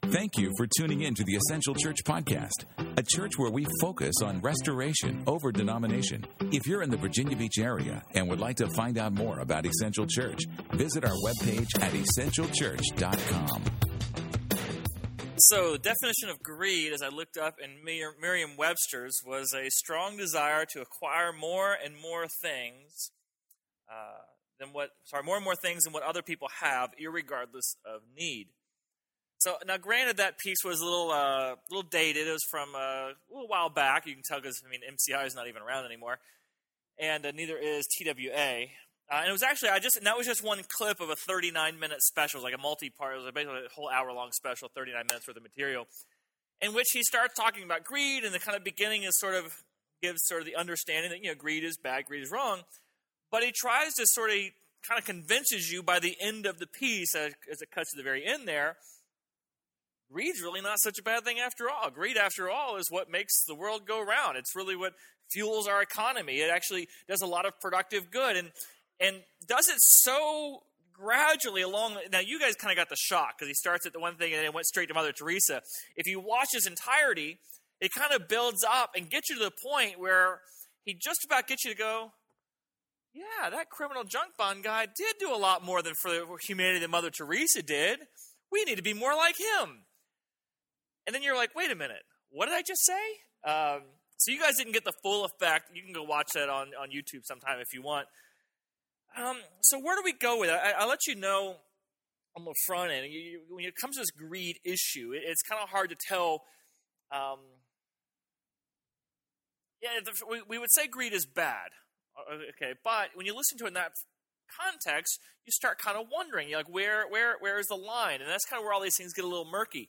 Thank you for tuning in to the Essential Church Podcast, a church where we focus on restoration over denomination. If you're in the Virginia Beach area and would like to find out more about Essential Church, visit our webpage at essentialchurch.com. So the definition of greed, as I looked up in Merriam-Webster's, was a strong desire to acquire more and more things more and more things than what other people have, irregardless of need. So now, granted, that piece was a little dated. It was from a little while back. You can tell because MCI is not even around anymore, and neither is TWA. And it was actually that was just one clip of a 39-minute special, like a multi-part. It was basically a whole hour-long special, 39 minutes worth of material, in which he starts talking about greed, and the kind of beginning is gives the understanding that greed is bad, greed is wrong, but he tries to kind of convinces you by the end of the piece, as it cuts to the very end there. Greed's really not such a bad thing after all. Greed, after all, is what makes the world go round. It's really what fuels our economy. It actually does a lot of productive good and does it so gradually along. Now, you guys kind of got the shock because he starts at the one thing and then went straight to Mother Teresa. If you watch his entirety, it kind of builds up and gets you to the point where he just about gets you to go, yeah, that criminal junk bond guy did do a lot more for humanity than Mother Teresa did. We need to be more like him. And then you're like, wait a minute, what did I just say? So you guys didn't get the full effect. You can go watch that on YouTube sometime if you want. So where do we go with it? I'll let you know on the front end. When it comes to this greed issue, it's kind of hard to tell. We would say greed is bad. Okay, but when you listen to it in that context, you start kind of wondering, you're like, where is the line? And that's kind of where all these things get a little murky.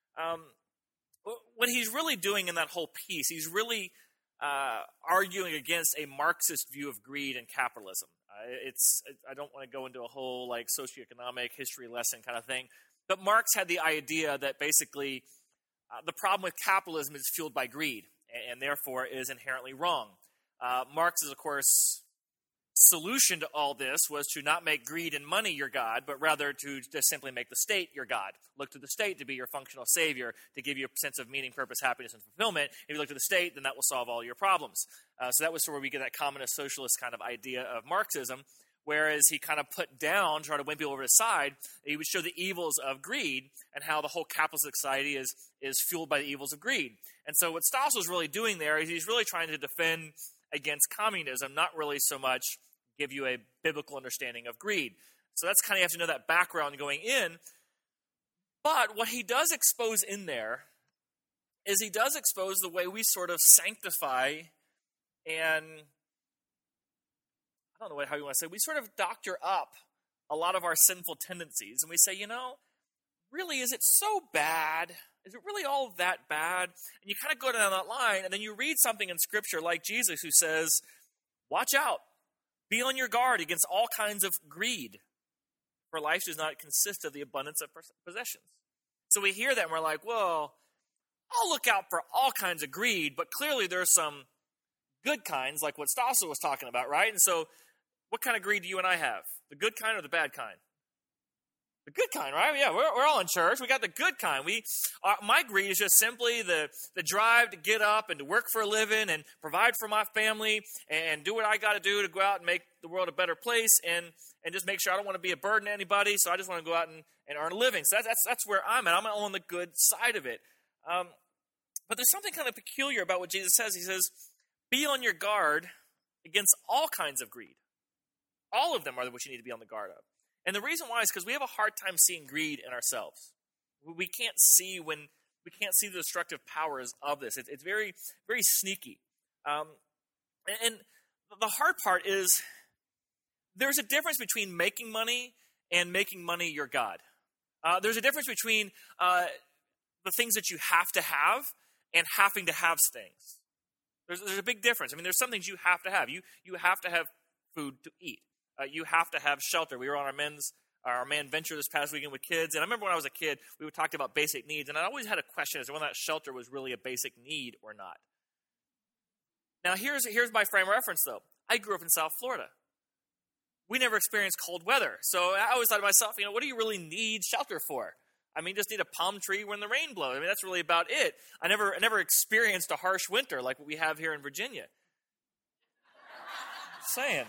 What he's really doing in that whole piece, he's really arguing against a Marxist view of greed and capitalism. I don't want to go into a whole socioeconomic history lesson kind of thing, but Marx had the idea that basically the problem with capitalism is fueled by greed and therefore is inherently wrong. Marx's, of course, solution to all this was to not make greed and money your God, but rather to just simply make the state your God. Look to the state to be your functional savior, to give you a sense of meaning, purpose, happiness, and fulfillment. If you look to the state, then that will solve all your problems. So that was where we get that communist socialist kind of idea of Marxism, whereas he kind of put down, trying to win people over his side, he would show the evils of greed and how the whole capitalist society is fueled by the evils of greed. And so what Stossel is really doing there is he's really trying to defend against communism, not really so much give you a biblical understanding of greed. So that's kind of, you have to know that background going in. But what he does expose in there is he does expose the way we sort of sanctify and, I don't know how you want to say, we sort of doctor up a lot of our sinful tendencies. And we say, really, is it so bad? Is it really all that bad? And you kind of go down that line, and then you read something in Scripture like Jesus who says, watch out. Be on your guard against all kinds of greed, for life does not consist of the abundance of possessions. So we hear that and we're like, well, I'll look out for all kinds of greed, but clearly there's some good kinds, like what Stossel was talking about, right? And so what kind of greed do you and I have? The good kind or the bad kind? The good kind, right? Yeah, we're all in church. We got the good kind. My greed is just simply the drive to get up and to work for a living and provide for my family and do what I got to do to go out and make the world a better place and just make sure I don't want to be a burden to anybody. So I just want to go out and earn a living. So that's where I'm at. I'm on the good side of it. But there's something kind of peculiar about what Jesus says. He says, be on your guard against all kinds of greed. All of them are what you need to be on the guard of. And the reason why is because we have a hard time seeing greed in ourselves. We can't see the destructive powers of this. It's very, very sneaky. And the hard part is there's a difference between making money and making money your God. There's a difference between the things that you have to have and having to have things. There's a big difference. There's some things you have to have. You have to have food to eat. You have to have shelter. We were on our man venture this past weekend with kids, and I remember when I was a kid, we would talk about basic needs, and I always had a question as to whether that shelter was really a basic need or not. Now, here's my frame of reference, though. I grew up in South Florida. We never experienced cold weather, so I always thought to myself, what do you really need shelter for? I mean, just need a palm tree when the rain blows. I mean, that's really about it. I never experienced a harsh winter like what we have here in Virginia. Just saying.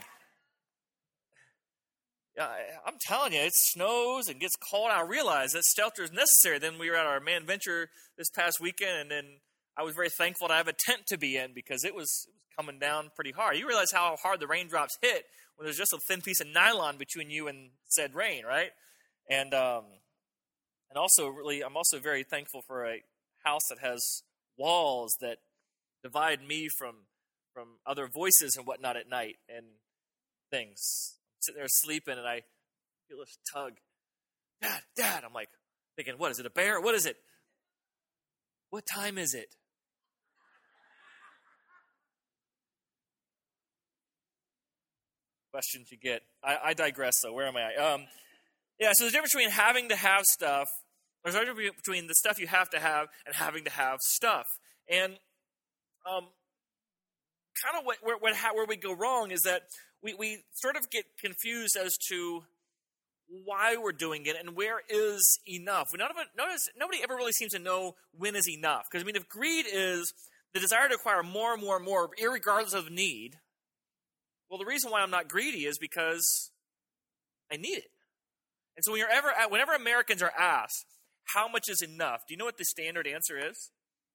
Yeah, I'm telling you, it snows and gets cold. I realize that shelter is necessary. Then we were at our Man Venture this past weekend, and then I was very thankful to have a tent to be in because it was coming down pretty hard. You realize how hard the raindrops hit when there's just a thin piece of nylon between you and said rain, right? And also, really, I'm also very thankful for a house that has walls that divide me from other voices and whatnot at night and things. Sitting there sleeping, and I feel this tug. Dad, I'm like thinking, what is it, a bear? What is it? What time is it? Questions you get. I digress, though. Where am I? So there's a difference between having to have stuff. There's a difference between the stuff you have to have and having to have stuff. And kind of where we go wrong is that we sort of get confused as to why we're doing it and where is enough. Nobody ever really seems to know when is enough. Because, I mean, if greed is the desire to acquire more and more and more, irregardless of need, well, the reason why I'm not greedy is because I need it. And so whenever Americans are asked, how much is enough, do you know what the standard answer is?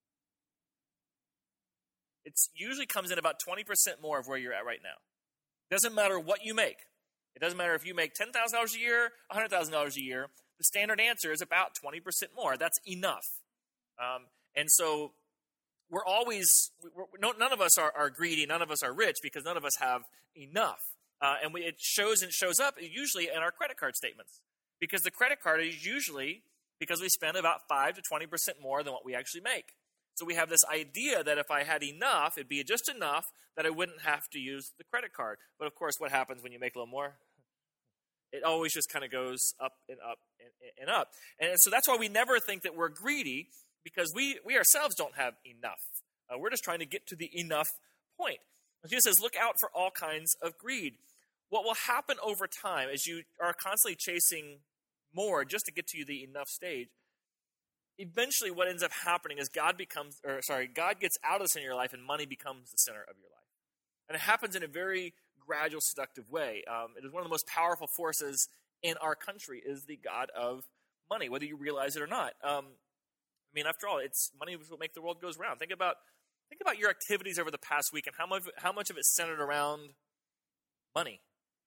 It usually comes in about 20% more of where you're at right now. It doesn't matter what you make. It doesn't matter if you make $10,000 a year, $100,000 a year. The standard answer is about 20% more. That's enough. And so none of us are greedy, none of us are rich because none of us have enough. And it shows up usually in our credit card statements. Because the credit card is usually because we spend about 5 to 20% more than what we actually make. So we have this idea that if I had enough, it'd be just enough that I wouldn't have to use the credit card. But of course, what happens when you make a little more? It always just kind of goes up and up and up. And so that's why we never think that we're greedy, because we ourselves don't have enough. We're just trying to get to the enough point. Jesus says, look out for all kinds of greed. What will happen over time as you are constantly chasing more just to get to the enough stage, eventually what ends up happening is God gets out of the center of your life and money becomes the center of your life. And it happens in a very gradual, seductive way. It is one of the most powerful forces in our country is the god of money, whether you realize it or not. I mean, after all, it's money is what makes the world goes round. Think about your activities over the past week and how much of it centered around money.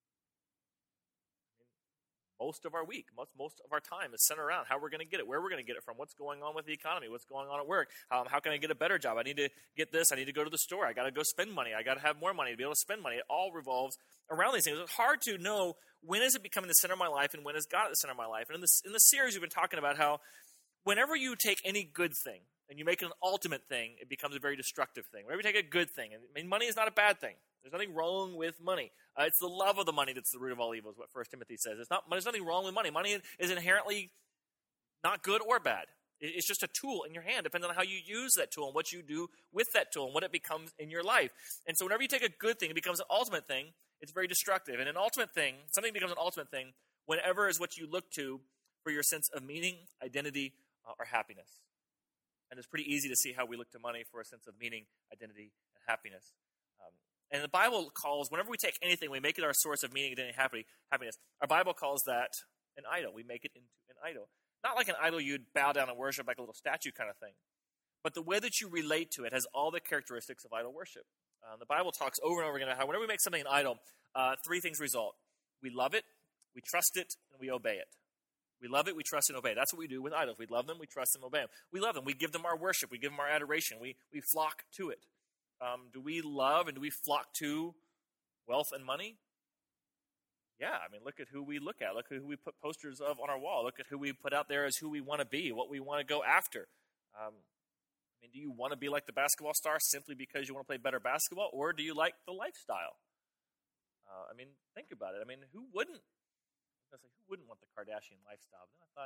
Most of our week, most of our time is centered around how we're going to get it, where we're going to get it from, what's going on with the economy, what's going on at work, how can I get a better job, I need to get this, I need to go to the store, I got to go spend money, I got to have more money to be able to spend money. It all revolves around these things. It's hard to know when is it becoming the center of my life and when is God at the center of my life. And in the series, we've been talking about how whenever you take any good thing and you make it an ultimate thing, it becomes a very destructive thing. Whenever you take a good thing, I mean, money is not a bad thing. There's nothing wrong with money. It's the love of the money that's the root of all evil, is what 1 Timothy says. There's nothing wrong with money. Money is inherently not good or bad. It's just a tool in your hand, depending on how you use that tool and what you do with that tool and what it becomes in your life. And so whenever you take a good thing, it becomes an ultimate thing. It's very destructive. And an ultimate thing, something becomes an ultimate thing whenever is what you look to for your sense of meaning, identity, or happiness. And it's pretty easy to see how we look to money for a sense of meaning, identity, and happiness. And the Bible calls, whenever we take anything, we make it our source of meaning, identity, and happiness. Our Bible calls that an idol. We make it into an idol. Not like an idol you'd bow down and worship, like a little statue kind of thing. But the way that you relate to it has all the characteristics of idol worship. The Bible talks over and over again about how whenever we make something an idol, three things result. We love it, we trust it, and we obey it. We love it, we trust and obey. That's what we do with idols. We love them, we trust them, obey them. We love them. We give them our worship. We give them our adoration. We flock to it. Do we love and do we flock to wealth and money? Yeah, I mean, look at who we look at. Look at who we put posters of on our wall. Look at who we put out there as who we want to be, what we want to go after. I mean, do you want to be like the basketball star simply because you want to play better basketball, or do you like the lifestyle? I mean, think about it. I mean, who wouldn't? I was like, who wouldn't want the Kardashian lifestyle? But then I thought,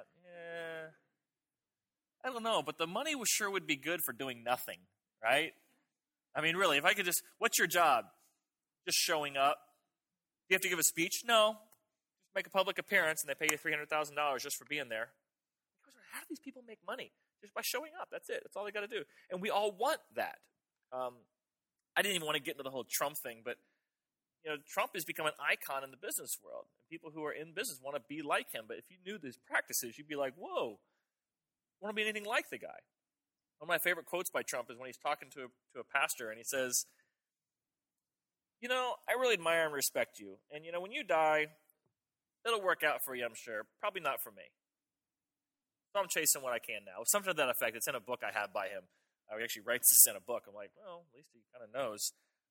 I don't know, but the money sure would be good for doing nothing, right? I mean, really, if I could just, what's your job? Just showing up? Do you have to give a speech? No. Just make a public appearance and they pay you $300,000 just for being there. Because we're how do these people make money? Just by showing up. That's it. That's all they got to do. And we all want that. I didn't even want to get into the whole Trump thing, but Trump has become an icon in the business world. And people who are in business want to be like him. But if you knew these practices, you'd be like, whoa, I want to be anything like the guy. One of my favorite quotes by Trump is when he's talking to a pastor, and he says, I really admire and respect you. And, when you die, it'll work out for you, I'm sure. Probably not for me. So I'm chasing what I can now. Something to that effect. It's in a book I have by him. He actually writes this in a book. I'm like, well, at least he kind of knows.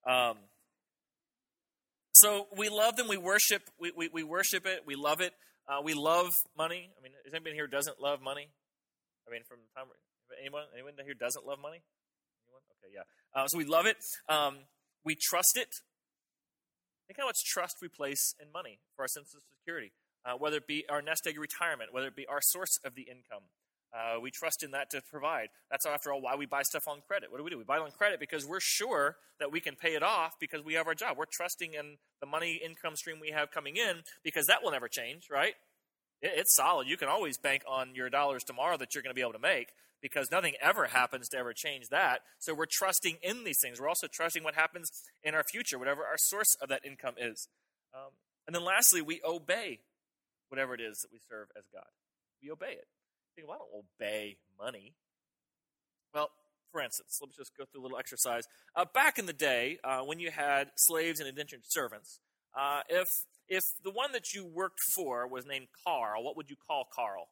So we love them. We worship. We worship it. We love it. We love money. I mean, is anybody here who doesn't love money? I mean, from the time, anyone here doesn't love money? Anyone? Okay, yeah. So we love it. We trust it. Think how much trust we place in money for our sense of security, whether it be our nest egg retirement, whether it be our source of the income. We trust in that to provide. That's, after all, why we buy stuff on credit. What do? We buy it on credit because we're sure that we can pay it off because we have our job. We're trusting in the money income stream we have coming in because that will never change, right? It's solid. You can always bank on your dollars tomorrow that you're going to be able to make because nothing ever happens to ever change that. So we're trusting in these things. We're also trusting what happens in our future, whatever our source of that income is. And then lastly, we obey whatever it is that we serve as God. We obey it. You think, well, I don't obey money. Well, for instance, let's just go through a little exercise. Back in the day, when you had slaves and indentured servants, if the one that you worked for was named Carl, what would you call Carl?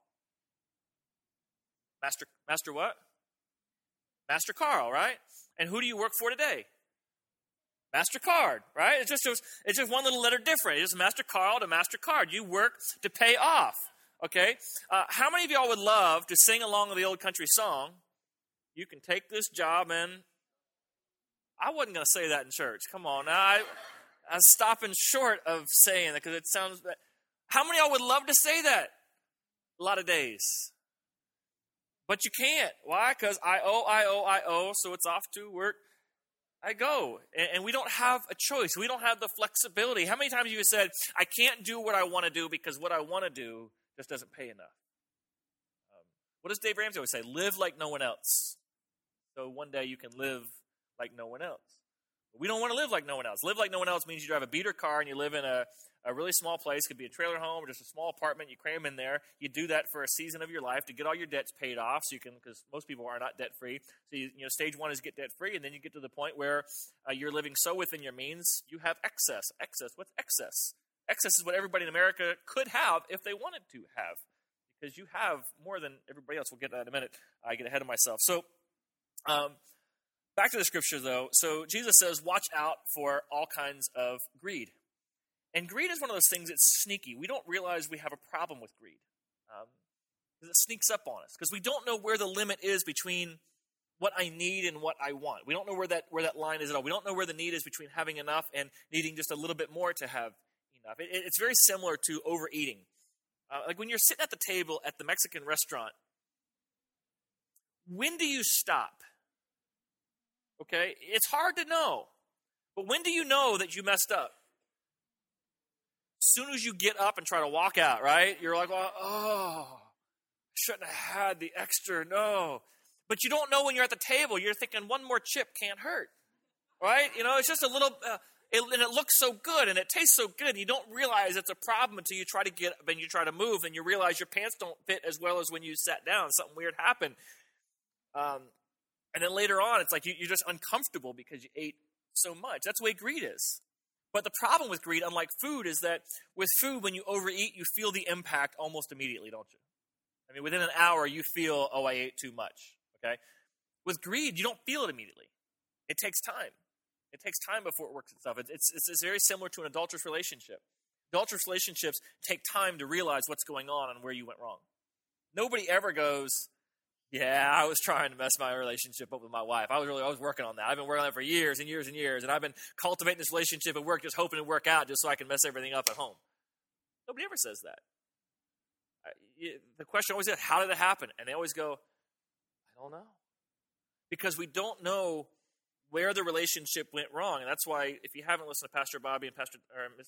Master what? Master Carl, right? And who do you work for today? MasterCard, right? It's just one little letter different. It's Master Carl to MasterCard. You work to pay off, okay? How many of y'all would love to sing along with the old country song, you can take this job and... I wasn't going to say that in church. Come on. Now, I was stopping short of saying that because it sounds... How many of y'all would love to say that? A lot of days. But you can't. Why? Because I owe, so it's off to work. I go. And we don't have a choice. We don't have the flexibility. How many times have you said, I can't do what I want to do because what I want to do just doesn't pay enough? What does Dave Ramsey always say? Live like no one else. So one day you can live like no one else. But we don't want to live like no one else. Live like no one else means you drive a beater car and you live in a really small place. Could be a trailer home or just a small apartment. You cram in there. You do that for a season of your life to get all your debts paid off. So you can, because most people are not debt free. So stage one is get debt free, and then you get to the point where you're living so within your means you have excess. Excess. What's excess? Excess is what everybody in America could have if they wanted to have, because you have more than everybody else. We'll get to that in a minute. I get ahead of myself. So back to the scripture though. So Jesus says, watch out for all kinds of greed. And greed is one of those things that's sneaky. We don't realize we have a problem with greed because it sneaks up on us. Because we don't know where the limit is between what I need and what I want. We don't know where that line is at all. We don't know where the need is between having enough and needing just a little bit more to have enough. It's very similar to overeating. Like when you're sitting at the table at the Mexican restaurant, when do you stop? Okay? It's hard to know. But when do you know that you messed up? As soon as you get up and try to walk out, right? You're like, well, I shouldn't have had the extra, no. But you don't know when you're at the table. You're thinking one more chip can't hurt, right? It's just a little, and it looks so good and it tastes so good. And you don't realize it's a problem until you try to get up and you try to move and you realize your pants don't fit as well as when you sat down. Something weird happened. And then later on, it's like you're just uncomfortable because you ate so much. That's the way greed is. But the problem with greed, unlike food, is that with food, when you overeat, you feel the impact almost immediately, don't you? I mean, within an hour, you feel, I ate too much, okay? With greed, you don't feel it immediately. It takes time. It takes time before it works itself. It's very similar to an adulterous relationship. Adulterous relationships take time to realize what's going on and where you went wrong. Nobody ever goes, yeah, I was trying to mess my relationship up with my wife. I was working on that. I've been working on that for years and years and years, and I've been cultivating this relationship at work, just hoping to work out just so I can mess everything up at home. Nobody ever says that. The question always is, how did it happen? And they always go, I don't know. Because we don't know where the relationship went wrong. And that's why, if you haven't listened to Pastor Bobby and Pastor Don, if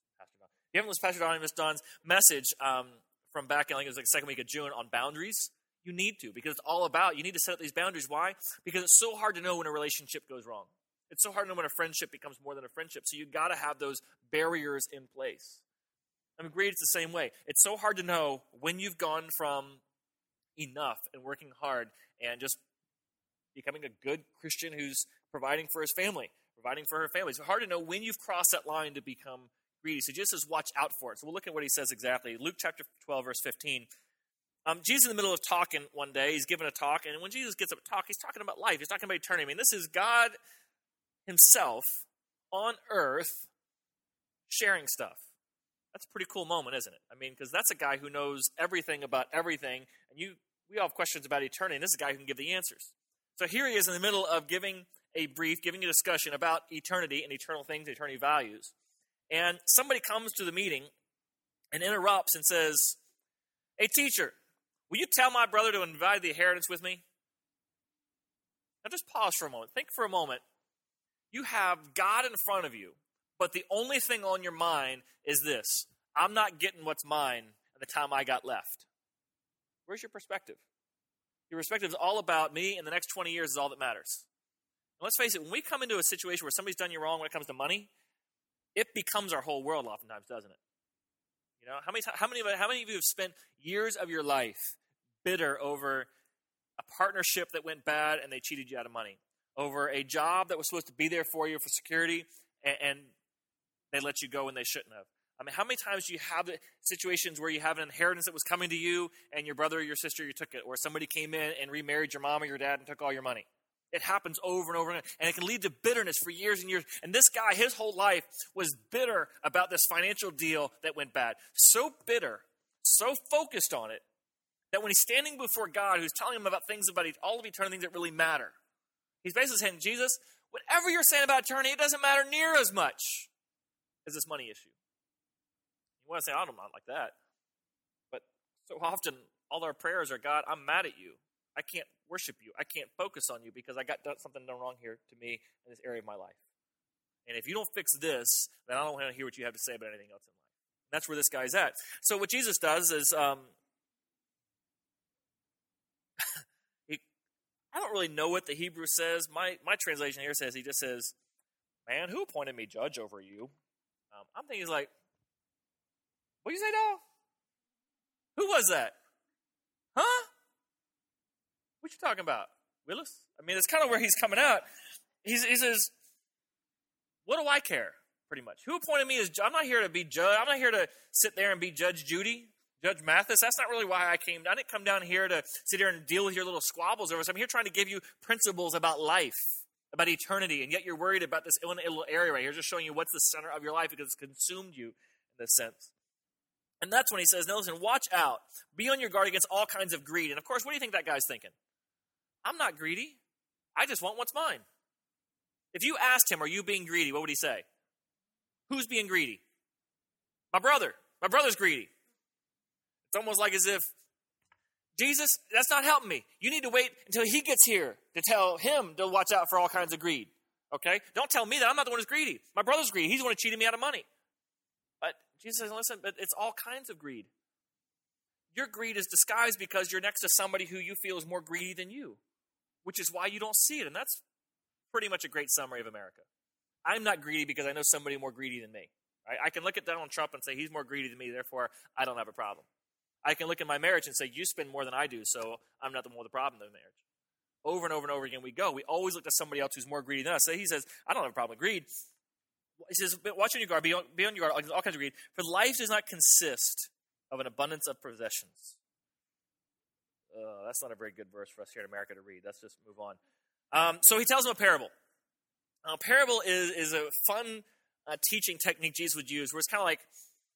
you haven't listened to Pastor Don and Miss Don's message from back in, I think it was like the second week of June on boundaries, You need to, because it's all about, you need to set up these boundaries. Why? Because it's so hard to know when a relationship goes wrong. It's so hard to know when a friendship becomes more than a friendship. So you've got to have those barriers in place. I mean, greed is the same way. It's so hard to know when you've gone from enough and working hard and just becoming a good Christian who's providing for his family, providing for her family. It's hard to know when you've crossed that line to become greedy. So Jesus says, watch out for it. So we'll look at what he says exactly. Luke chapter 12, verse 15. Jesus in the middle of talking one day, he's giving a talk, and when Jesus gets up to talk, he's talking about life. He's talking about eternity. I mean, this is God himself on earth sharing stuff. That's a pretty cool moment, isn't it? I mean, because that's a guy who knows everything about everything, and we all have questions about eternity, and this is a guy who can give the answers. So here he is in the middle of giving a discussion about eternity and eternal things, eternity values. And somebody comes to the meeting and interrupts and says, "Hey, teacher, will you tell my brother to divide the inheritance with me?" Now just pause for a moment. Think for a moment. You have God in front of you, but the only thing on your mind is this: I'm not getting what's mine at the time I got left. Where's your perspective? Your perspective is all about me, and the next 20 years is all that matters. And let's face it, when we come into a situation where somebody's done you wrong when it comes to money, it becomes our whole world oftentimes, doesn't it? You know, how many of you have spent years of your life bitter over a partnership that went bad and they cheated you out of money, over a job that was supposed to be there for you for security and they let you go when they shouldn't have? I mean, how many times do you have situations where you have an inheritance that was coming to you and your brother or your sister, you took it, or somebody came in and remarried your mom or your dad and took all your money? It happens over and over again, and it can lead to bitterness for years and years. And this guy, his whole life was bitter about this financial deal that went bad. So bitter, so focused on it, that when he's standing before God, who's telling him about things about all of eternity, things that really matter, he's basically saying, Jesus, whatever you're saying about eternity, it doesn't matter near as much as this money issue. You want to say, I'm not like that. But so often, all our prayers are, God, I'm mad at you. I can't worship you. I can't focus on you because I got something done wrong here to me in this area of my life. And if you don't fix this, then I don't want to hear what you have to say about anything else in life. And that's where this guy's at. So what Jesus does is, I don't really know what the Hebrew says. My translation here says, he just says, man, who appointed me judge over you? I'm thinking he's like, what did you say, dog? Who was that? Huh? What you talking about? Willis? I mean, it's kind of where he's coming out. He says, what do I care, pretty much? Who appointed me as judge? I'm not here to be judge. I'm not here to sit there and be Judge Judy, Judge Mathis. That's not really why I came. I didn't come down here to sit here and deal with your little squabbles over us. I'm here trying to give you principles about life, about eternity, and yet you're worried about this little area right here, just showing you what's the center of your life because it's consumed you in this sense. And that's when he says, no, listen, watch out. Be on your guard against all kinds of greed. And of course, what do you think that guy's thinking? I'm not greedy. I just want what's mine. If you asked him, are you being greedy? What would he say? Who's being greedy? My brother. My brother's greedy. It's almost like as if, Jesus, that's not helping me. You need to wait until he gets here to tell him to watch out for all kinds of greed. Okay? Don't tell me that. I'm not the one who's greedy. My brother's greedy. He's the one who cheated me out of money. But Jesus says, listen, but it's all kinds of greed. Your greed is disguised because you're next to somebody who you feel is more greedy than you, which is why you don't see it. And that's pretty much a great summary of America. I'm not greedy because I know somebody more greedy than me. Right? I can look at Donald Trump and say he's more greedy than me, therefore I don't have a problem. I can look at my marriage and say you spend more than I do, so I'm not the one with the problem in the marriage. Over and over and over again we go. We always look to somebody else who's more greedy than us. So he says, I don't have a problem with greed. He says, watch on your guard, be on your guard, all kinds of greed. For life does not consist of an abundance of possessions. That's not a very good verse for us here in America to read. Let's just move on. So he tells them a parable. A parable is a fun teaching technique Jesus would use, where it's kind of like,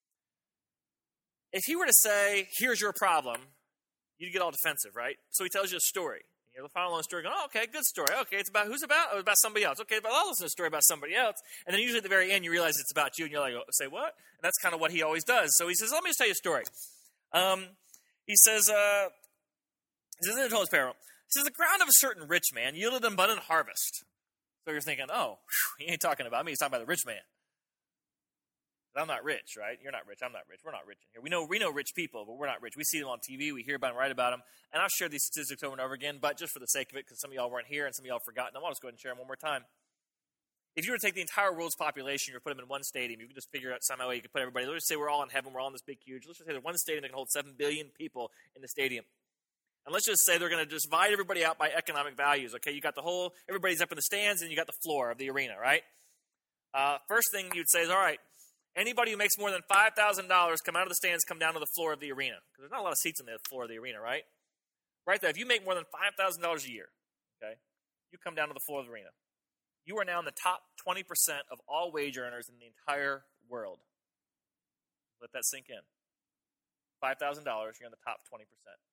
if he were to say, here's your problem, you'd get all defensive, right? So he tells you a story. You're following the story going, oh, okay, good story. Okay, it's about, who's about? Oh, it's about somebody else. Okay, I'll listen to a story about somebody else. And then usually at the very end, you realize it's about you, and you're like, oh, say what? And that's kind of what he always does. So he says, let me just tell you a story. He says, this is the parable. He says, the ground of a certain rich man yielded an abundant harvest. So you're thinking, oh, he ain't talking about me. He's talking about the rich man. I'm not rich, right? You're not rich. I'm not rich. We're not rich in here. We know rich people, but we're not rich. We see them on TV. We hear about them, write about them. And I've shared these statistics over and over again, but just for the sake of it, because some of y'all weren't here and some of y'all have forgotten, I'll just go ahead and share them one more time. If you were to take the entire world's population, you put them in one stadium, you could just figure out somehow you could put everybody. Let's just say we're all in heaven. We're all in this big, huge. Let's just say there's one stadium that can hold 7 billion people in the stadium. And let's just say they're going to divide everybody out by economic values. Okay, you got everybody's up in the stands, and you got the floor of the arena, right? First thing you'd say is, all right, anybody who makes more than $5,000 come out of the stands, come down to the floor of the arena. Because there's not a lot of seats on the floor of the arena, right? Right there, if you make more than $5,000 a year, okay, you come down to the floor of the arena. You are now in the top 20% of all wage earners in the entire world. Let that sink in. $5,000, you're in the top 20%.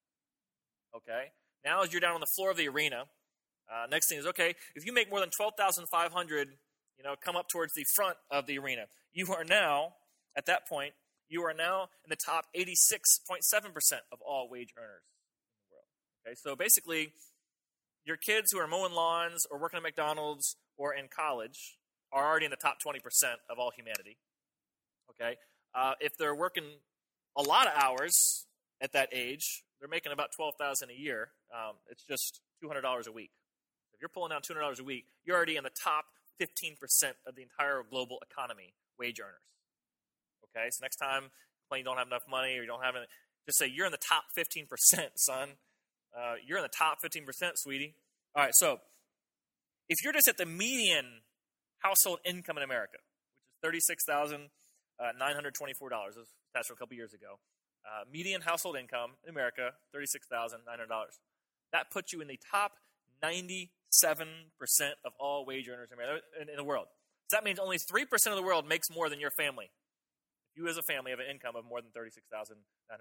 Okay? Now as you're down on the floor of the arena, next thing is, okay, if you make more than $12,500, come up towards the front of the arena. You are now, at that point, in the top 86.7% of all wage earners in the world. Okay, so basically, your kids who are mowing lawns or working at McDonald's or in college are already in the top 20% of all humanity. Okay, if they're working a lot of hours at that age, they're making about $12,000 a year. It's just $200 a week. If you're pulling down $200 a week, you're already in the top 15% of the entire global economy, wage earners. Okay, so next time you don't have enough money or you don't have any, just say you're in the top 15%, son. You're in the top 15%, sweetie. All right, so if you're just at the median household income in America, which is $36,924, this was passed a couple years ago, median household income in America, $36,900. That puts you in the top 97% of all wage earners in the world. So that means only 3% of the world makes more than your family. If you as a family have an income of more than $36,900.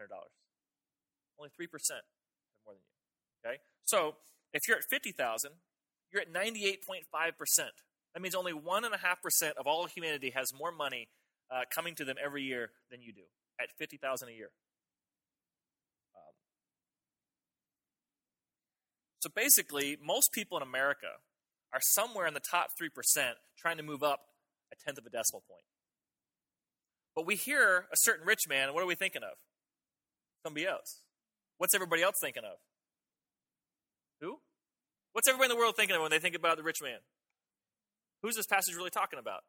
Only 3% have more than you. Okay? So if you're at 50,000, you're at 98.5%. That means only 1.5% of all humanity has more money coming to them every year than you do at 50,000 a year. So basically, most people in America are somewhere in the top 3% trying to move up a tenth of a decimal point. But we hear a certain rich man, and what are we thinking of? Somebody else. What's everybody else thinking of? Who? What's everybody in the world thinking of when they think about the rich man? Who's this passage really talking about?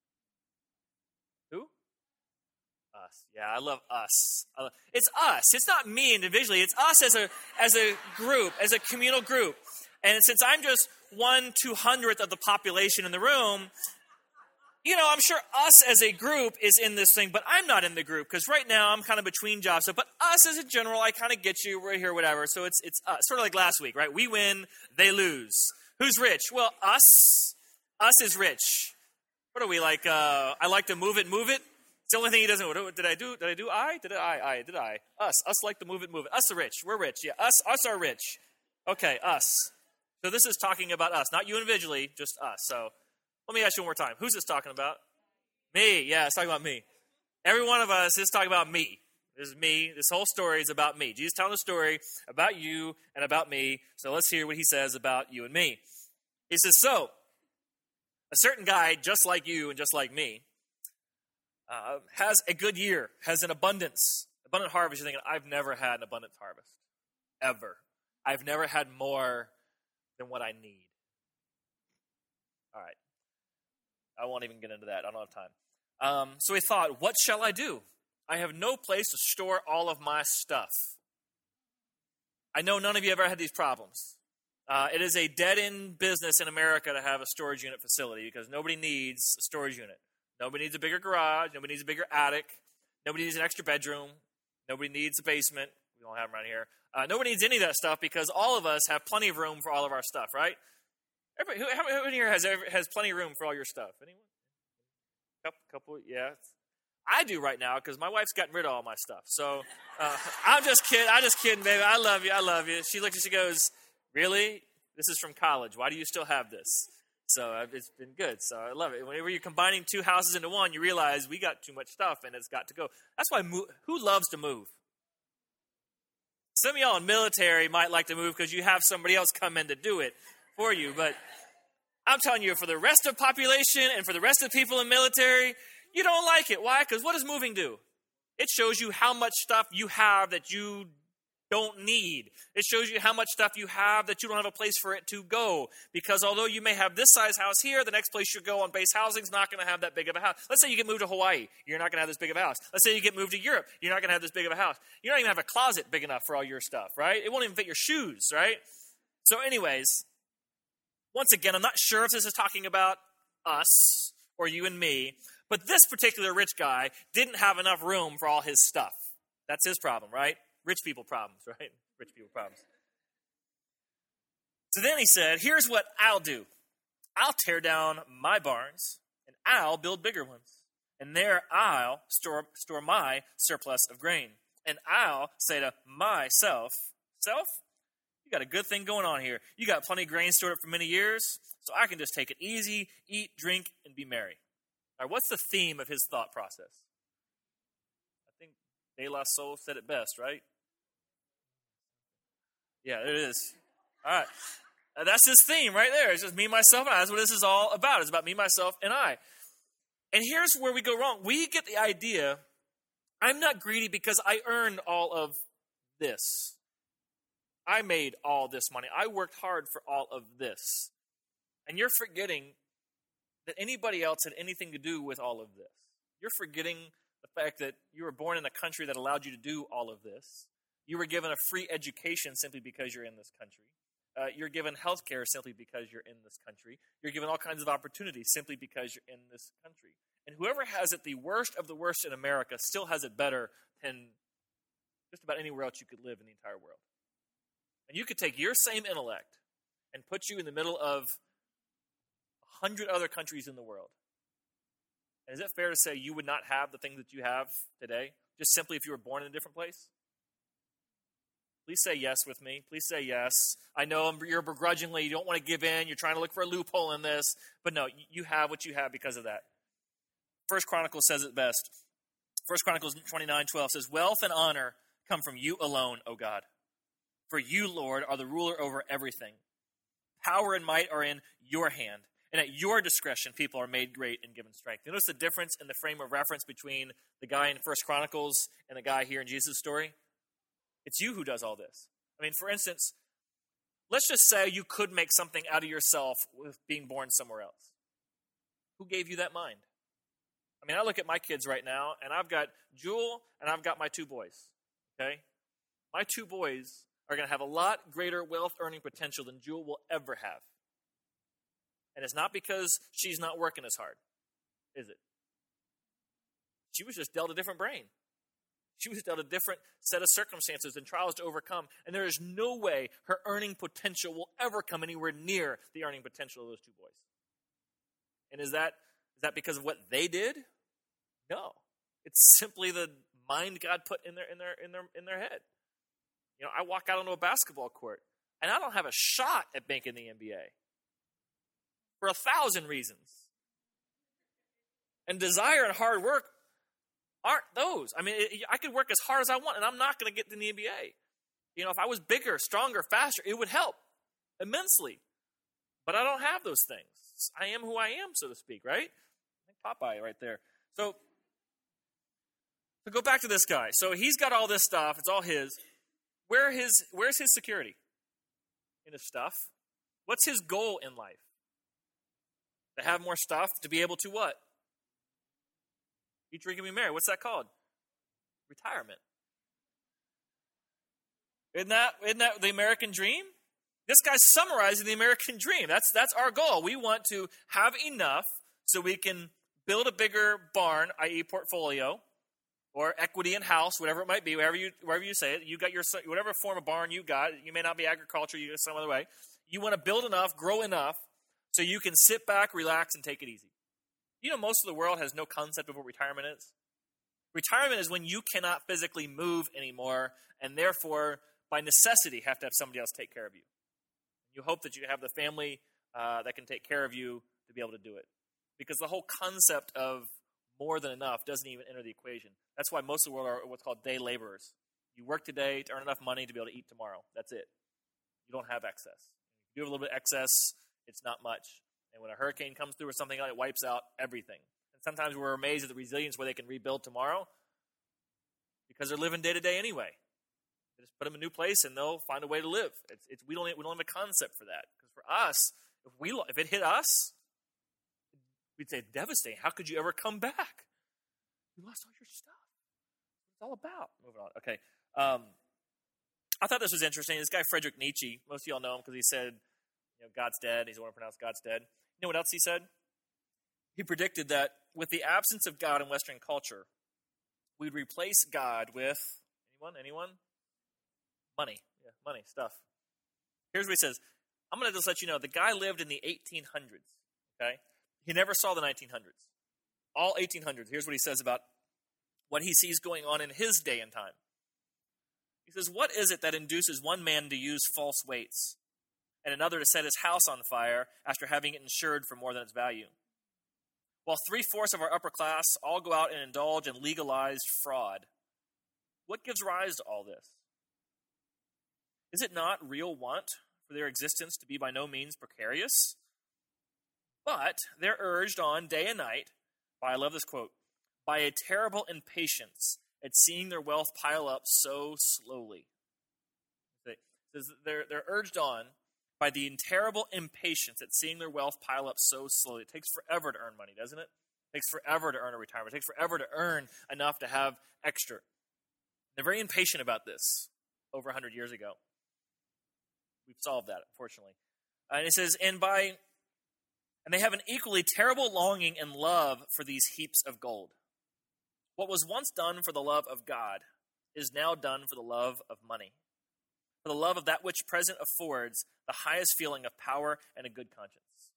Who? Us. Yeah, I love us. It's us. It's not me individually. It's us as a group, as a communal group. And since I'm just 1/200th of the population in the room, I'm sure us as a group is in this thing, but I'm not in the group because right now I'm kind of between jobs. So, but us as a general, I kind of get you. We're here, whatever. So it's us. Sort of like last week, right? We win, they lose. Who's rich? Well, us. Us is rich. What are we like? I like to move it. It's the only thing he doesn't. What did I do? Did I do I? Did I? Us like to move it. Us are rich. We're rich. Yeah, us are rich. Okay, us. So this is talking about us, not you individually, just us. So let me ask you one more time. Who's this talking about? Me. Yeah, it's talking about me. Every one of us is talking about me. This is me. This whole story is about me. Jesus telling a story about you and about me. So let's hear what he says about you and me. He says, so, a certain guy just like you and just like me has a good year, has an abundant harvest. You're thinking, I've never had an abundant harvest, ever. I've never had more than what I need. All right. I won't even get into that. I don't have time. So he thought, what shall I do? I have no place to store all of my stuff. I know none of you ever had these problems. It is a dead-end business in America to have a storage unit facility because nobody needs a storage unit. Nobody needs a bigger garage. Nobody needs a bigger attic. Nobody needs an extra bedroom. Nobody needs a basement. We don't have them around here. Nobody needs any of that stuff because all of us have plenty of room for all of our stuff, right? Everybody, who in here has plenty of room for all your stuff? Anyone? Couple, yeah. I do right now because my wife's gotten rid of all my stuff. So I'm just kidding, baby. I love you. She looks and she goes, really? This is from college. Why do you still have this? So it's been good. So I love it. Whenever you're combining two houses into one, you realize we got too much stuff and it's got to go. That's why who loves to move? Some of y'all in military might like to move because you have somebody else come in to do it for you. But I'm telling you, for the rest of the population and for the rest of the people in the military, You don't like it. Why? Because what does moving do? It shows you how much stuff you have that you don't need. It shows you how much stuff you have that you don't have a place for it to go. Because although you may have this size house here, the next place you go on base housing is not going to have that big of a house. Let's say you get moved to Hawaii. You're not going to have this big of a house. Let's say you get moved to Europe. You're not going to have this big of a house. You don't even have a closet big enough for all your stuff, right? It won't even fit your shoes, right? So anyways, once again, I'm not sure if this is talking about us or you and me, but this particular rich guy didn't have enough room for all his stuff. That's his problem, right? Rich people problems, right? Rich people problems. So then he said, here's what I'll do. I'll tear down my barns, and I'll build bigger ones. And there I'll store my surplus of grain. And I'll say to myself, self, you got a good thing going on here. You got plenty of grain stored up for many years, so I can just take it easy, eat, drink, and be merry. All right, what's the theme of his thought process? I think De La Soul said it best, right? Yeah, there it is. All right. That's his theme right there. It's just me, myself, and I. That's what this is all about. It's about me, myself, and I. And here's where we go wrong. We get the idea, I'm not greedy because I earned all of this. I made all this money. I worked hard for all of this. And you're forgetting that anybody else had anything to do with all of this. You're forgetting the fact that you were born in a country that allowed you to do all of this. You were given a free education simply because you're in this country. You're given health care simply because you're in this country. You're given all kinds of opportunities simply because you're in this country. And whoever has it the worst of the worst in America still has it better than just about anywhere else you could live in the entire world. And you could take your same intellect and put you in the middle of 100 other countries in the world. And is it fair to say you would not have the things that you have today, just simply if you were born in a different place? Please say yes with me. Please say yes. I know you're begrudgingly, you don't want to give in, you're trying to look for a loophole in this, but no, you have what you have because of that. First Chronicles says it best. First Chronicles 29:12 says, wealth and honor come from you alone, O God. For you, Lord, are the ruler over everything. Power and might are in your hand. And at your discretion, people are made great and given strength. You notice the difference in the frame of reference between the guy in First Chronicles and the guy here in Jesus' story? It's you who does all this. I mean, for instance, let's just say you could make something out of yourself with being born somewhere else. Who gave you that mind? I mean, I look at my kids right now, and I've got Jewel, and I've got my two boys, okay? My two boys are going to have a lot greater wealth-earning potential than Jewel will ever have. And it's not because she's not working as hard, is it? She was just dealt a different brain. She was dealt a different set of circumstances and trials to overcome. And there is no way her earning potential will ever come anywhere near the earning potential of those two boys. And is that because of what they did? No. It's simply the mind God put in their head. You know, I walk out onto a basketball court, and I don't have a shot at making the NBA. For 1,000 reasons. And desire and hard work aren't those. I mean, I could work as hard as I want, and I'm not going to get in the NBA. You know, if I was bigger, stronger, faster, it would help immensely. But I don't have those things. I am who I am, so to speak, right? I think Popeye right there. So go back to this guy. So he's got all this stuff. It's all his. Where's his security? In his stuff. What's his goal in life? To have more stuff, to be able to what? Eat, drink, and be merry. What's that called? Retirement. Isn't that the American dream? This guy's summarizing the American dream. That's our goal. We want to have enough so we can build a bigger barn, i.e. portfolio, or equity in house, whatever it might be, wherever you say it. You got your whatever form of barn you got. You may not be agriculture. You got some other way. You want to build enough, grow enough, so you can sit back, relax, and take it easy. You know, most of the world has no concept of what retirement is. Retirement is when you cannot physically move anymore, and therefore, by necessity, have to have somebody else take care of you. You hope that you have the family that can take care of you to be able to do it. Because the whole concept of more than enough doesn't even enter the equation. That's why most of the world are what's called day laborers. You work today to earn enough money to be able to eat tomorrow. That's it. You don't have excess. If you have a little bit of excess, it's not much. And when a hurricane comes through or something, it wipes out everything. And sometimes we're amazed at the resilience where they can rebuild tomorrow because they're living day to day anyway. They just put them in a new place and they'll find a way to live. We don't have a concept for that. Because for us, if it hit us, we'd say devastating. How could you ever come back? You lost all your stuff. What's it all about? Moving on. Okay. I thought this was interesting. This guy Friedrich Nietzsche. Most of y'all know him because he said, God's dead. He's the one who pronounced God's dead. You know what else he said? He predicted that with the absence of God in Western culture, we'd replace God with anyone? Money. Yeah, money, stuff. Here's what he says. I'm going to just let you know, the guy lived in the 1800s, okay? He never saw the 1900s. All 1800s. Here's what he says about what he sees going on in his day and time. He says, what is it that induces one man to use false weights and another to set his house on fire after having it insured for more than its value? While 3/4 of our upper class all go out and indulge in legalized fraud, what gives rise to all this? Is it not real want for their existence to be by no means precarious? But they're urged on day and night by, I love this quote, by a terrible impatience at seeing their wealth pile up so slowly. They're urged on by the terrible impatience at seeing their wealth pile up so slowly. It takes forever to earn money, doesn't it? It takes forever to earn a retirement. It takes forever to earn enough to have extra. They're very impatient about this over 100 years ago. We've solved that, unfortunately. And it says, and they have an equally terrible longing and love for these heaps of gold. What was once done for the love of God is now done for the love of money, for the love of that which present affords the highest feeling of power and a good conscience.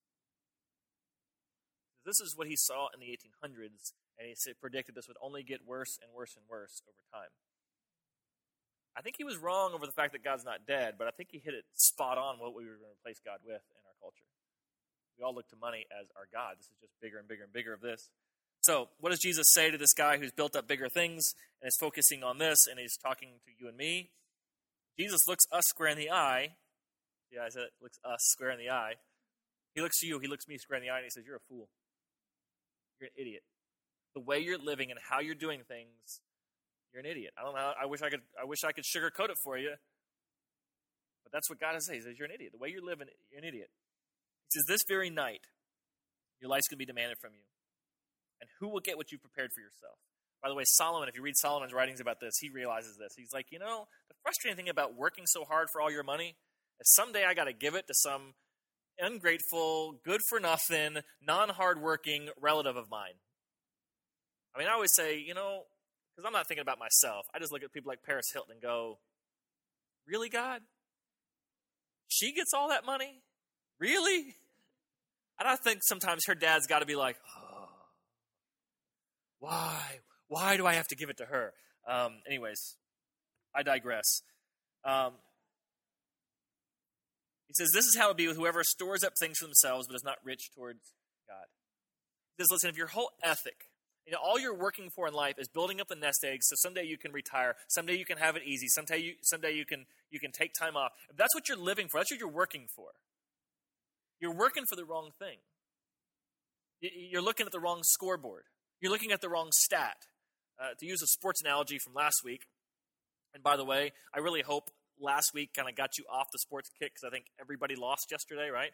This is what he saw in the 1800s, and he predicted this would only get worse and worse and worse over time. I think he was wrong over the fact that God's not dead, but I think he hit it spot on what we were going to replace God with in our culture. We all look to money as our God. This is just bigger and bigger and bigger of this. So what does Jesus say to this guy who's built up bigger things and is focusing on this, and he's talking to you and me? Jesus looks us square in the eye. Yeah, I said it looks us square in the eye. He looks to you, he looks me square in the eye, and he says, you're a fool. You're an idiot. The way you're living and how you're doing things, you're an idiot. I don't know. I wish I could sugarcoat it for you. But that's what God has said. He says, you're an idiot. The way you're living, you're an idiot. He says, this very night, your life's going to be demanded from you. And who will get what you've prepared for yourself? By the way, Solomon, if you read Solomon's writings about this, he realizes this. He's like, the frustrating thing about working so hard for all your money is someday I got to give it to some ungrateful, good-for-nothing, non-hardworking relative of mine. I mean, I always say, because I'm not thinking about myself. I just look at people like Paris Hilton and go, really, God? She gets all that money? Really? And I think sometimes her dad's got to be like, oh, why? Why do I have to give it to her? Anyways, I digress. He says, this is how it be with whoever stores up things for themselves but is not rich towards God. He says, listen, if your whole ethic, all you're working for in life is building up the nest egg so someday you can retire, someday you can have it easy, someday you can take time off. If that's what you're living for, that's what you're working for. You're working for the wrong thing. You're looking at the wrong scoreboard. You're looking at the wrong stat. To use a sports analogy from last week, and by the way, I really hope last week kind of got you off the sports kick because I think everybody lost yesterday, right?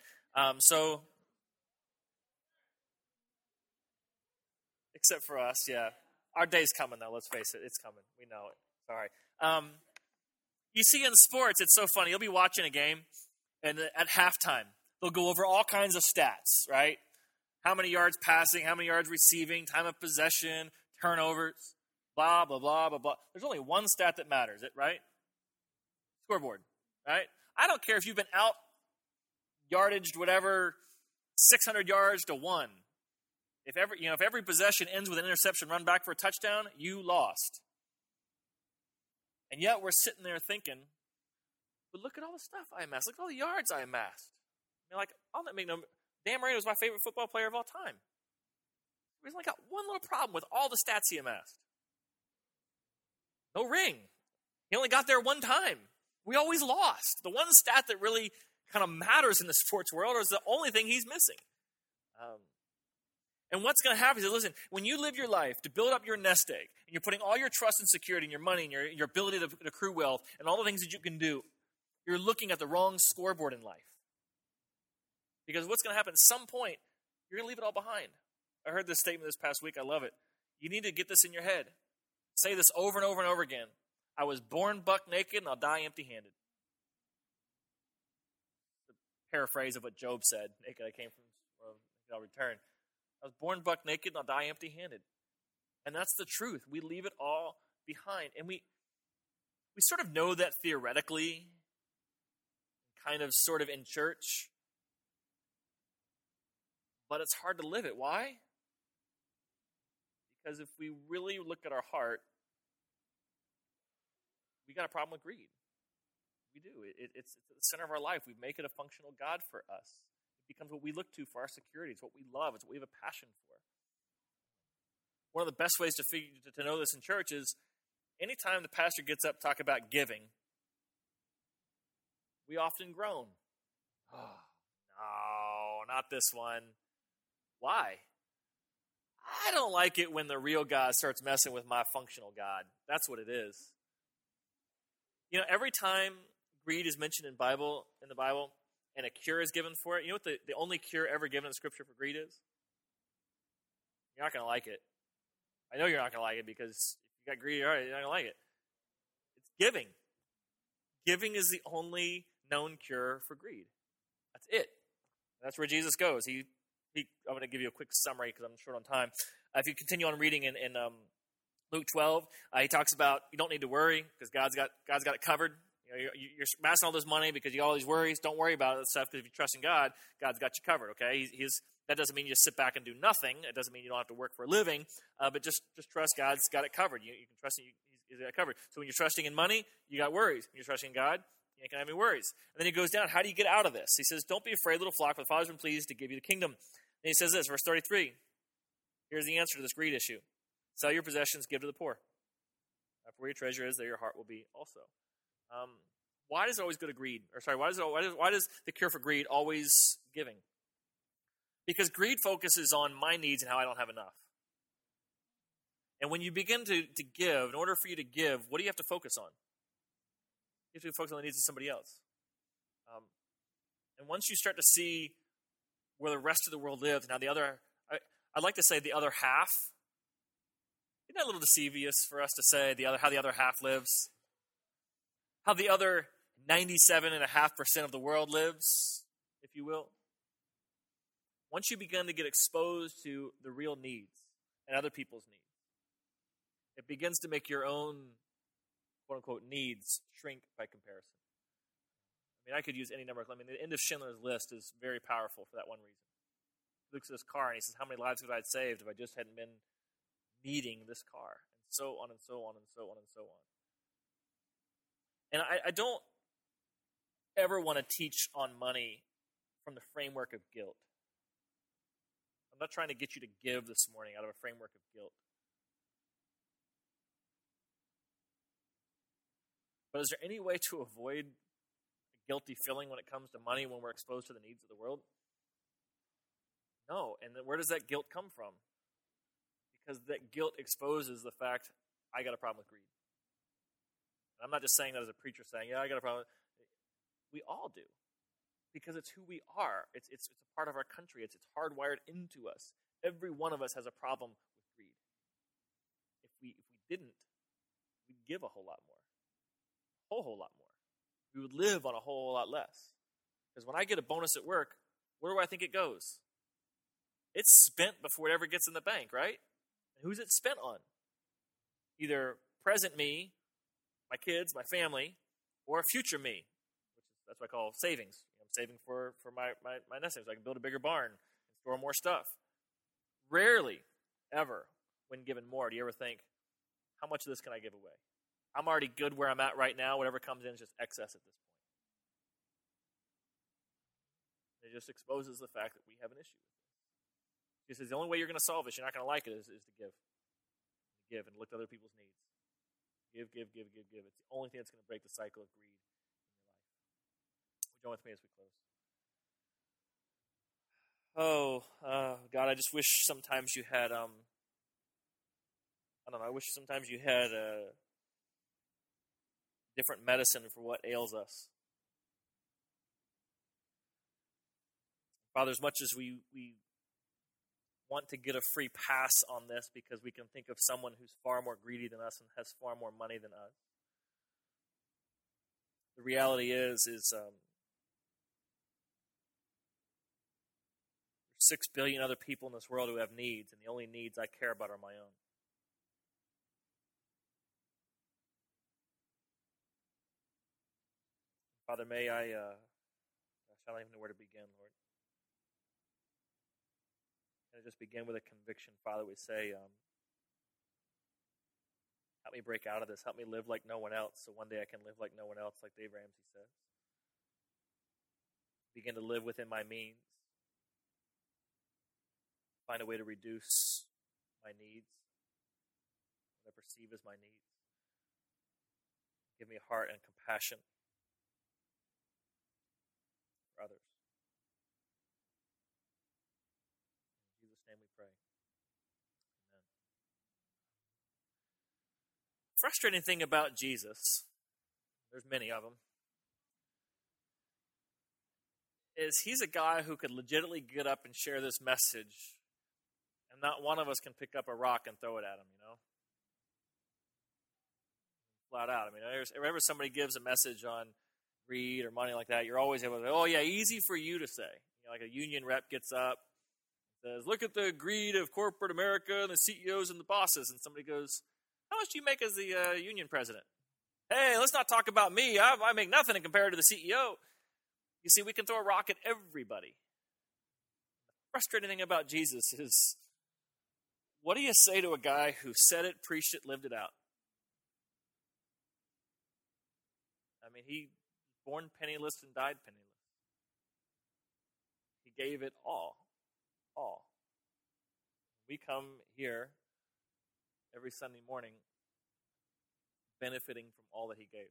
Except for us, yeah. Our day's coming, though. Let's face it. It's coming. We know it. Sorry. You see in sports, it's so funny. You'll be watching a game, and at halftime, they'll go over all kinds of stats, right? How many yards passing, how many yards receiving, time of possession, turnovers, blah, blah, blah, blah, blah. There's only one stat that matters, right? Scoreboard, right? I don't care if you've been out yardaged, whatever, 600 yards to 1. If every possession ends with an interception, run back for a touchdown, you lost. And yet we're sitting there thinking, but look at all the stuff I amassed. Look at all the yards I amassed. I'll not make no. Dan Marino was my favorite football player of all time. He's only got one little problem with all the stats he amassed. No ring. He only got there one time. We always lost. The one stat that really kind of matters in the sports world is the only thing he's missing. And what's going to happen is, listen, when you live your life to build up your nest egg, and you're putting all your trust and security in your money and your ability to accrue wealth and all the things that you can do, you're looking at the wrong scoreboard in life. Because what's going to happen at some point, you're going to leave it all behind. I heard this statement this past week. I love it. You need to get this in your head. Say this over and over and over again. I was born buck naked and I'll die empty-handed. The paraphrase of what Job said. Naked I came from, naked I'll return. I was born buck naked and I'll die empty-handed. And that's the truth. We leave it all behind. And we sort of know that theoretically, kind of sort of in church. But it's hard to live it. Why? Because if we really look at our heart, we got a problem with greed. We do. It's at the center of our life. We make it a functional God for us. It becomes what we look to for our security. It's what we love. It's what we have a passion for. One of the best ways to know this in church is anytime the pastor gets up to talk about giving, we often groan. Oh, no, not this one. Why? I don't like it when the real God starts messing with my functional God. That's what it is. You know, every time greed is mentioned in the Bible, and a cure is given for it, you know what the only cure ever given in Scripture for greed is? You're not going to like it. I know you're not going to like it because if you got greedy, all right, you're not going to like it. It's giving. Giving is the only known cure for greed. That's it. That's where Jesus goes. I'm going to give you a quick summary because I'm short on time. If you continue on reading in Luke 12, he talks about you don't need to worry because God's got it covered. You know, you're amassing all this money because you got all these worries. Don't worry about that stuff because if you trust in God, God's got you covered. Okay, that doesn't mean you just sit back and do nothing. It doesn't mean you don't have to work for a living. But just trust God's got it covered. You can trust He's got it covered. So when you're trusting in money, you got worries. When you're trusting in God, you ain't gonna have any worries. And then he goes down. How do you get out of this? He says, "Don't be afraid, little flock, for the Father's been pleased to give you the kingdom." And he says this, verse 33. Here's the answer to this greed issue. Sell your possessions, give to the poor. For where your treasure is, there your heart will be also. Why does it always go to greed? Why does the cure for greed always giving? Because greed focuses on my needs and how I don't have enough. And when you begin to give, in order for you to give, what do you have to focus on? You have to focus on the needs of somebody else. And once you start to see where the rest of the world lives, now I'd like to say the other half. Isn't that a little deceivious for us to say how the other half lives? How the other 97.5% of the world lives, if you will? Once you begin to get exposed to the real needs and other people's needs, it begins to make your own, quote-unquote, needs shrink by comparison. I mean, I could use any number. The end of Schindler's List is very powerful for that one reason. He looks at his car and he says, how many lives could I have saved if I just hadn't been needing this car? And so on and so on and so on and so on. And I don't ever want to teach on money from the framework of guilt. I'm not trying to get you to give this morning out of a framework of guilt. But is there any way to avoid a guilty feeling when it comes to money when we're exposed to the needs of the world? No. And then where does that guilt come from? Because that guilt exposes the fact I got a problem with greed. And I'm not just saying that as a preacher saying, yeah, I got a problem. We all do. Because it's who we are. It's a part of our country. It's hardwired into us. Every one of us has a problem with greed. If we didn't, we'd give a whole lot more. A whole lot more. We would live on a whole lot less. Because when I get a bonus at work, where do I think it goes? It's spent before it ever gets in the bank, right? And who's it spent on? Either present me, my kids, my family, or future me. That's what I call savings. I'm saving for my nest egg so I can build a bigger barn and store more stuff. Rarely, ever, when given more, do you ever think, how much of this can I give away? I'm already good where I'm at right now. Whatever comes in is just excess at this point. It just exposes the fact that we have an issue with this. He says the only way you're going to solve this, you're not going to like it, is to give. Give and look at other people's needs. Give. It's the only thing that's going to break the cycle of greed in your life. Would you join with me as we close? God, I just wish sometimes you had, I wish sometimes you had a different medicine for what ails us. Father, as much as we want to get a free pass on this because we can think of someone who's far more greedy than us and has far more money than us, the reality is there's 6 billion other people in this world who have needs, and the only needs I care about are my own. Father, may I don't even know where to begin, Lord. Can I just begin with a conviction, Father? We say, help me break out of this. Help me live like no one else, so one day I can live like no one else, like Dave Ramsey says. Begin to live within my means. Find a way to reduce my needs, what I perceive as my needs. Give me a heart and compassion for others. In Jesus' name we pray. Amen. Frustrating thing about Jesus, there's many of them, is he's a guy who could legitimately get up and share this message, and not one of us can pick up a rock and throw it at him, Flat out. Whenever somebody gives a message on greed or money like that, you're always able to say, oh yeah, easy for you to say. Like a union rep gets up, says, look at the greed of corporate America and the CEOs and the bosses. And somebody goes, how much do you make as the union president? Hey, let's not talk about me. I make nothing compared to the CEO. You see, we can throw a rock at everybody. The frustrating thing about Jesus is, what do you say to a guy who said it, preached it, lived it out? He was born penniless and died penniless. He gave it all. All. We come here every Sunday morning benefiting from all that he gave.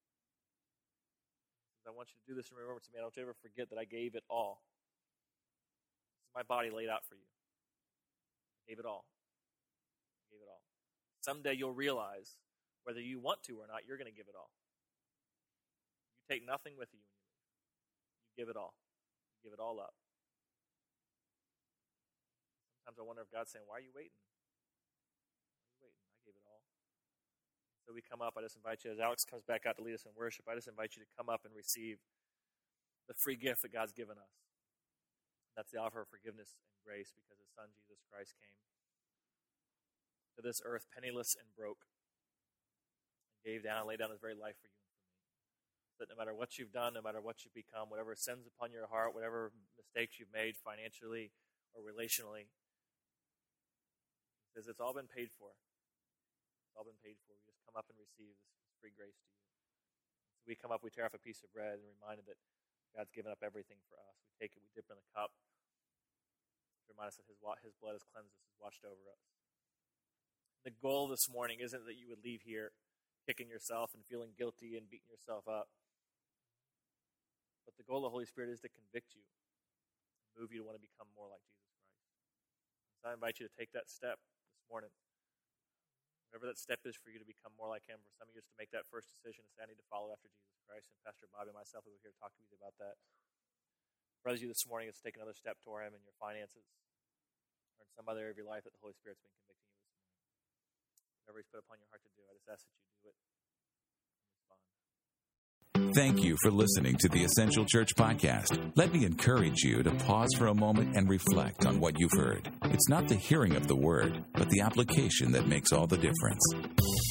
I want you to do this in remembrance of me. I don't ever forget that I gave it all. This is my body laid out for you. I gave it all. I gave it all. Someday you'll realize, whether you want to or not, you're going to give it all. You take nothing with you when you leave. You give it all. You give it all up. Sometimes I wonder if God's saying, why are you waiting? Why are you waiting? I gave it all. So we come up. I just invite you, as Alex comes back out to lead us in worship, I just invite you to come up and receive the free gift that God's given us. That's the offer of forgiveness and grace, because his son, Jesus Christ, came to this earth penniless and broke, and gave down, laid down his very life for you and for me. That no matter what you've done, no matter what you've become, whatever sins upon your heart, whatever mistakes you've made financially or relationally, he says it's all been paid for. It's all been paid for. We just come up and receive this free grace to you. So we come up, we tear off a piece of bread, and reminded that God's given up everything for us. We take it, we dip in the cup to remind us that his blood has cleansed us, has washed over us. The goal this morning isn't that you would leave here kicking yourself and feeling guilty and beating yourself up. But the goal of the Holy Spirit is to convict you, move you to want to become more like Jesus Christ. So I invite you to take that step this morning. Whatever that step is for you to become more like him. For some of you, it's to make that first decision to say, I need to follow after Jesus Christ. And Pastor Bobby and myself will be here to talk to you about that. For others of you this morning, it's to take another step toward him in your finances or in some other area of your life that the Holy Spirit's been convicting you this morning. Whatever he's put upon your heart to do, I just ask that you do it. Thank you for listening to the Essential Church Podcast. Let me encourage you to pause for a moment and reflect on what you've heard. It's not the hearing of the word, but the application that makes all the difference.